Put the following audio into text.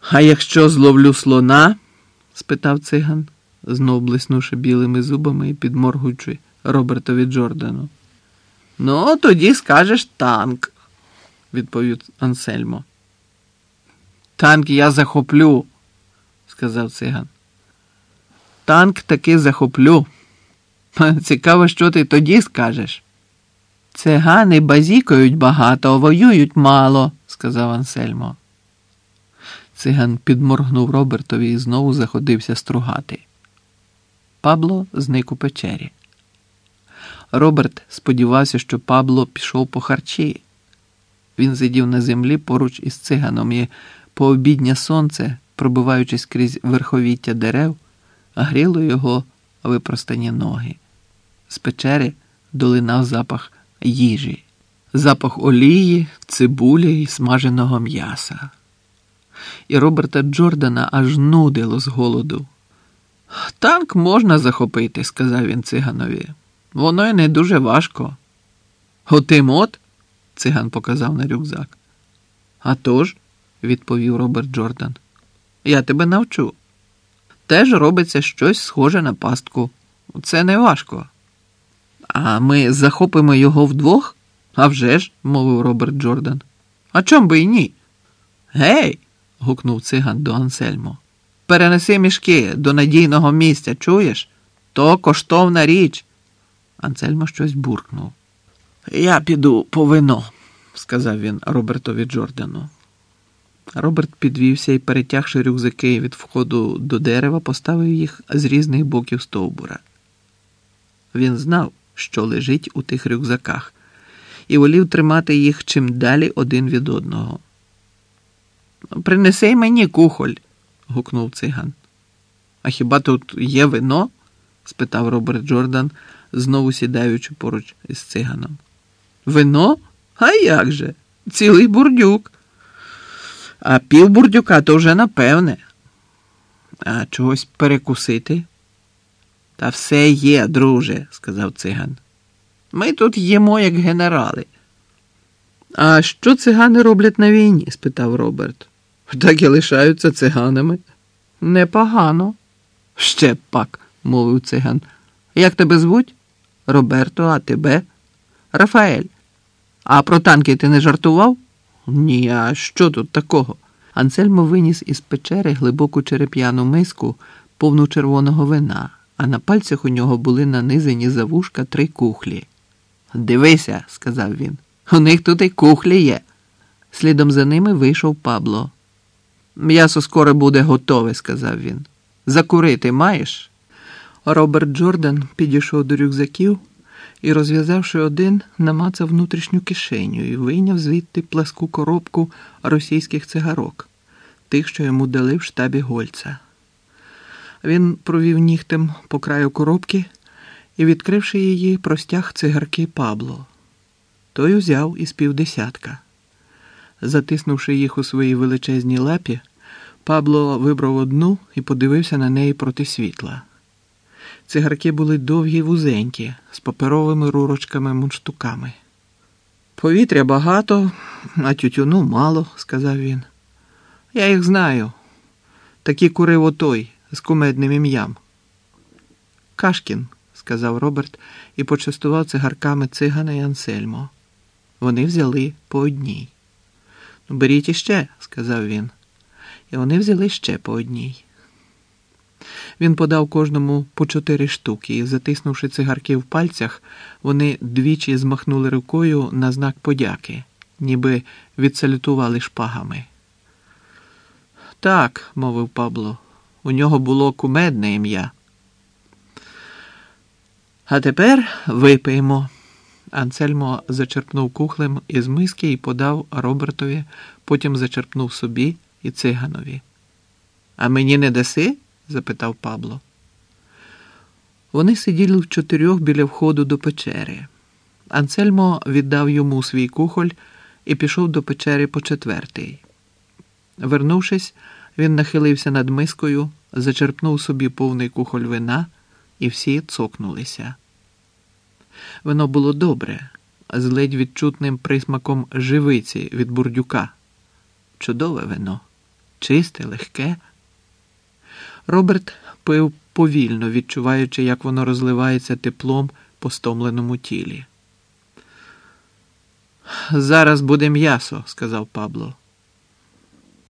А якщо зловлю слона? Спитав циган, знов блиснувши білими зубами і підморгуючи Робертові Джордану. Ну, тоді скажеш танк, відповів Ансельмо. Танк я захоплю, сказав циган. Танк таки захоплю. Цікаво, що ти тоді скажеш. Цигани базікають багато, а воюють мало, сказав Ансельмо. Циган підморгнув Робертові і знову заходився стругати. Пабло зник у печері. Роберт сподівався, що Пабло пішов по харчі. Він сидів на землі поруч із циганом і пообіднє сонце, пробиваючись крізь верховіття дерев, гріло його випростані ноги. З печери долинав запах їжі, запах олії, цибулі і смаженого м'яса. І Роберта Джордана аж нудило з голоду. «Танк можна захопити», – сказав він циганові. «Воно й не дуже важко». «Отим от?» – циган показав на рюкзак. «А тож», – відповів Роберт Джордан, – «я тебе навчу. Теж робиться щось схоже на пастку. Це не важко». «А ми захопимо його вдвох?» «А вже ж», – мовив Роберт Джордан. «А чом би й ні?» «Гей!» – гукнув циган до Ансельмо. «Перенеси мішки до надійного місця, чуєш? То коштовна річ». Ансельмо щось буркнув. «Я піду по вино», – сказав він Робертові Джордану. Роберт підвівся і, перетягши рюкзаки від входу до дерева, поставив їх з різних боків стовбура. Він знав, що лежить у тих рюкзаках, і волів тримати їх чим далі один від одного. «Принеси мені кухоль», – гукнув циган. «А хіба тут є вино?» – спитав Роберт Джордан, знову сідаючи поруч із циганом. «Вино? А як же? Цілий бурдюк. А пів бурдюка то вже напевне. А чогось перекусити?» «Та все є, друже», – сказав циган. «Ми тут їмо, як генерали». «А що цигани роблять на війні?» – спитав Роберт. «Так і лишаються циганами». «Непогано». «Ще пак», – мовив циган. «Як тебе звуть?» «Роберто, а тебе?» «Рафаель». «А про танки ти не жартував?» «Ні, а що тут такого?» Ансельмо виніс із печери глибоку череп'яну миску, повну червоного вина, а на пальцях у нього були нанизані за вушка 3 кухлі. «Дивися», – сказав він, – «у них тут і кухлі є». Слідом за ними вийшов Пабло. «М'ясо скоро буде готове», – сказав він. «Закурити маєш?» Роберт Джордан підійшов до рюкзаків і, розв'язавши один, намацав внутрішню кишеню і вийняв звідти пласку коробку російських цигарок, тих, що йому дали в штабі Гольца. Він провів нігтем по краю коробки і, відкривши її, простяг цигарки Пабло. Той узяв із 50. Затиснувши їх у своїй величезній лапі, Пабло вибрав одну і подивився на неї проти світла. Цигарки були довгі й вузенькі, з паперовими рурочками-мундштуками. «Повітря багато, а тютюну мало», – сказав він. «Я їх знаю. Такі курив отой, з кумедним ім'ям». «Кашкін», – сказав Роберт і почастував цигарками цигана і Ансельмо. Вони взяли по одній. «Беріть іще», – сказав він. І вони взяли ще по одній. Він подав кожному по 4 штуки і, затиснувши цигарки в пальцях, вони двічі змахнули рукою на знак подяки, ніби відсалютували шпагами. «Так», – мовив Пабло, – «у нього було кумедне ім'я». «А тепер випиймо». Ансельмо зачерпнув кухлем із миски і подав Робертові, потім зачерпнув собі і циганові. «А мені не даси?» – запитав Пабло. Вони сиділи в 4 біля входу до печери. Ансельмо віддав йому свій кухоль і пішов до печери по 4. Вернувшись, він нахилився над мискою, зачерпнув собі повний кухоль вина, і всі цокнулися. Вино було добре, з ледь відчутним присмаком живиці від бурдюка. Чудове вино. чисте, легке. Роберт пив повільно, відчуваючи, як воно розливається теплом по стомленому тілі. «Зараз буде м'ясо», – сказав Пабло.